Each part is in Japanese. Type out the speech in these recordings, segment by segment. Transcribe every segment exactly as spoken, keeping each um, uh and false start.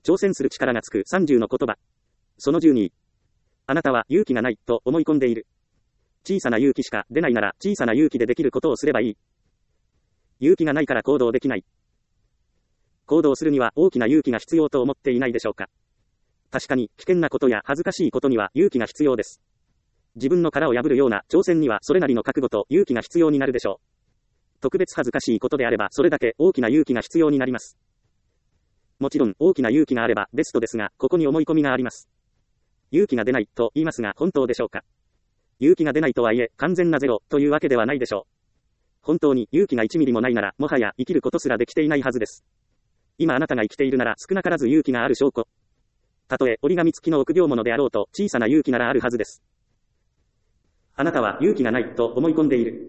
挑戦する力がつくさんじゅうの言葉。そのじゅうに。あなたは勇気がないと思い込んでいる。小さな勇気しか出ないなら小さな勇気でできることをすればいい。勇気がないから行動できない。行動するには大きな勇気が必要と思っていないでしょうか。確かに危険なことや恥ずかしいことには勇気が必要です。自分の殻を破るような挑戦にはそれなりの覚悟と勇気が必要になるでしょう。特別恥ずかしいことであればそれだけ大きな勇気が必要になります。もちろん大きな勇気があればベストですが、ここに思い込みがあります。勇気が出ないと言いますが本当でしょうか。勇気が出ないとはいえ完全なゼロというわけではないでしょう。本当に勇気がいちミリもないならもはや生きることすらできていないはずです。今あなたが生きているなら少なからず勇気がある証拠。たとえ折り紙付きの臆病者であろうと小さな勇気ならあるはずです。あなたは勇気がないと思い込んでいる。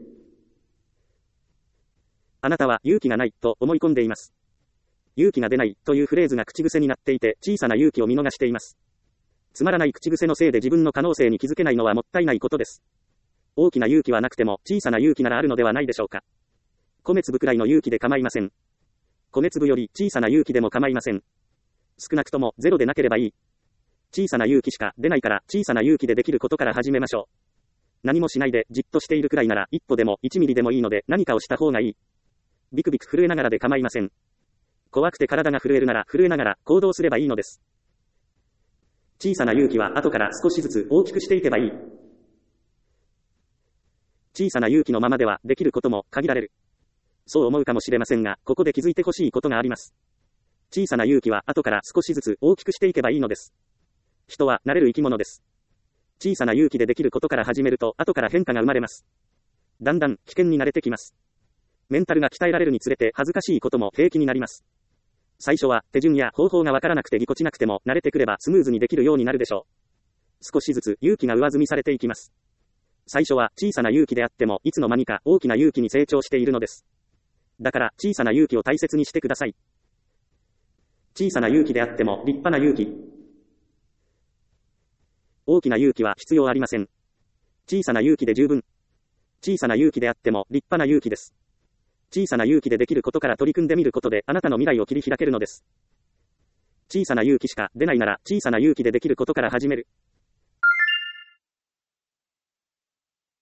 あなたは勇気がないと思い込んでいます。勇気が出ないというフレーズが口癖になっていて小さな勇気を見逃しています。つまらない口癖のせいで自分の可能性に気づけないのはもったいないことです。大きな勇気はなくても小さな勇気ならあるのではないでしょうか。米粒くらいの勇気で構いません。米粒より小さな勇気でも構いません。少なくともゼロでなければいい。小さな勇気しか出ないから小さな勇気でできることから始めましょう。何もしないでじっとしているくらいなら一歩でもいちミリでもいいので何かをした方がいい。ビクビク震えながらで構いません。怖くて体が震えるなら震えながら行動すればいいのです。小さな勇気は後から少しずつ大きくしていけばいい。小さな勇気のままではできることも限られる。そう思うかもしれませんが、ここで気づいてほしいことがあります。小さな勇気は後から少しずつ大きくしていけばいいのです。人は慣れる生き物です。小さな勇気でできることから始めると後から変化が生まれます。だんだん危険に慣れてきます。メンタルが鍛えられるにつれて恥ずかしいことも平気になります。最初は手順や方法がわからなくてぎこちなくても慣れてくればスムーズにできるようになるでしょう。少しずつ勇気が上積みされていきます。最初は小さな勇気であってもいつの間にか大きな勇気に成長しているのです。だから小さな勇気を大切にしてください。小さな勇気であっても立派な勇気。大きな勇気は必要ありません。小さな勇気で十分。小さな勇気であっても立派な勇気です。小さな勇気でできることから取り組んでみることであなたの未来を切り開けるのです。小さな勇気しか出ないなら小さな勇気でできることから始める。